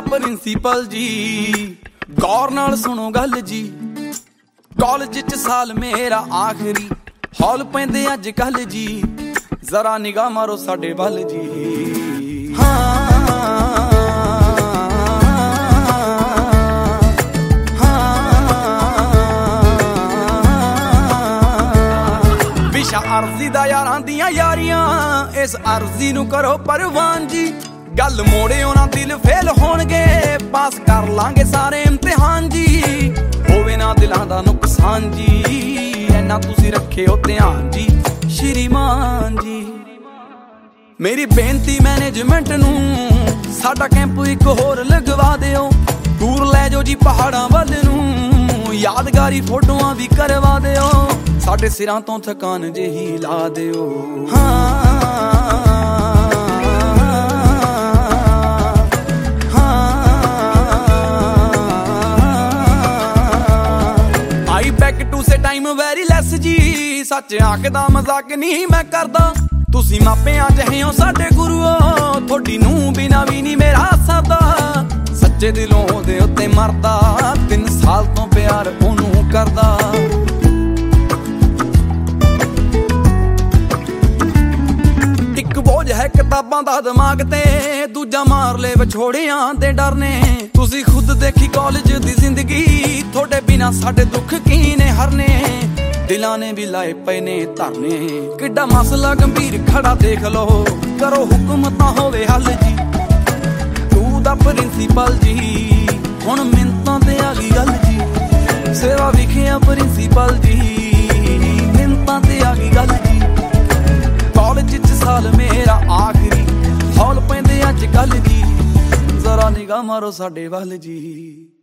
Principal ਜੀ ਗੌਰ ਨਾਲ ਸੁਣੋ ਗੱਲ ਜੀ। ਕਾਲਜ 'ਚ ਸਾਲ ਮੇਰਾ ਆਖਰੀ, ਹੌਲ ਪੈਂਦੇ ਅੱਜ ਕੱਲ ਜੀ। ਜ਼ਰਾ ਨਿਗਾਹ ਮਾਰੋ ਸਾਡੇ ਵੱਲ ਜੀ। ਵਿਸ਼ਾ ਅਰਜ਼ੀ ਦਾ ਯਾਰਾਂ ਦੀਆਂ ਯਾਰੀਆਂ, ਇਸ ਅਰਜ਼ੀ ਨੂੰ ਕਰੋ ਪ੍ਰਵਾਨ ਜੀ। ਗੱਲ ਮੋੜਿਓ ਨਾ ਦਿਲ ਫੇਲ ਹੋਣਗੇ, ਪਾਸ ਕਰ ਲਾਂਗੇ ਸਾਰੇ ਇਮਤਿਹਾਨ ਜੀ। ਹੋਵੇ ਨਾ ਦਿਲਾਂ ਦਾ ਨੁਕਸਾਨ ਜੀ, ਐਨਾ ਤੁਸੀਂ ਰੱਖਿਓ ਧਿਆਨ ਜੀ। ਸ਼੍ਰੀਮਾਨ ਜੀ ਮੇਰੀ ਬੇਨਤੀ ਮੈਨੇਜਮੈਂਟ ਨੂੰ, ਸਾਡਾ ਕੈਂਪ ਇੱਕ ਹੋਰ ਲਗਵਾ ਦਿਓ। ਟੂਰ ਲੈ ਜਾਓ ਜੀ ਪਹਾੜਾਂ ਵੱਲ ਨੂੰ, ਯਾਦਗਾਰੀ ਫੋਟੋਆਂ ਵੀ ਕਰਵਾ ਦਿਓ। ਸਾਡੇ ਸਿਰਾਂ ਤੋਂ ਥਕਾਨ ਜਿਹੀ ਲਾ ਦਿਓ। I back to say time very less ਜੀ। ਸੱਚ ਆਖਦਾ ਮਜ਼ਾਕ ਨਹੀਂ ਮੈਂ ਕਰਦਾ, ਤੁਸੀਂ ਮਾਪਿਆਂ ਜਿਹੇ ਹੋ ਸਾਡੇ ਗੁਰੂਓ। ਤੁਹਾਡੀ ਨੂੰ ਬਿਨਾ ਵੀ ਨਹੀਂ ਮੇਰਾ ਸਰਦਾ, ਸੱਚੇ ਦਿਲੋਂ ਉਹਦੇ ਉੱਤੇ ਮਰਦਾ। 3 ਸਾਲ ਤੋਂ ਪਿਆਰ ਉਹਨੂੰ ਕਰਦਾ। ਇੱਕ ਬੋਝ ਹੈ ਕਿਤਾਬਾਂ ਦਾ ਦਿਮਾਗ ਤੇ, ਦੂਜਾ ਮਾਰ ਲੈ ਵਿਛੋੜਿਆਂ ਦੇ ਡਰ ਨੇ। ਤੁਸੀਂ ਖੁਦ ਦੇਖੀ ਕਾਲਜ ਦੀ ਜ਼ਿੰਦਗੀ, ਤੁਹਾਡੇ ਬਿਨਾ ਸਾਡੇ ਦੁੱਖ ਕੀ ਨੇ ਹਰਨੇ। ਦਿਲਾਂ ਨੇ ਵੀ ਲਾਏ ਪਏ ਨੇ ਧਰਨੇ, ਕਿੱਡਾ ਮਸਲਾ ਗੰਭੀਰ ਖੜਾ ਦੇਖ ਲਓ। ਕਰੋ ਹੁਕਮ ਤਾਂ ਹੋਵੇ ਹੱਲ ਜੀ। ਤੂੰ ਦਾ ਪ੍ਰਿੰਸੀਪਲ ਜੀ, ਹੁਣ ਮਿੰਤਾਂ ਤੇ ਆ ਗਈ ਗੱਲ ਜੀ। ਸੇਵਾ ਵਿਖਿਆ ਪ੍ਰਿੰਸੀਪਲ ਜੀ, ਮਿੰਤਾਂ ਤੇ ਆ ਗਈ ਗੱਲ ਜੀ। ਕਾਲਜ 'ਚ ਸਾਲ ਮੇਰਾ ਆਖਰੀ, ਹੌਲ ਪੈਂਦੇ ਅੱਜ ਕੱਲ ਜੀ। ਜ਼ਰਾ ਨਿਗਾਹ ਮਾਰੋ ਸਾਡੇ ਵੱਲ ਜੀ।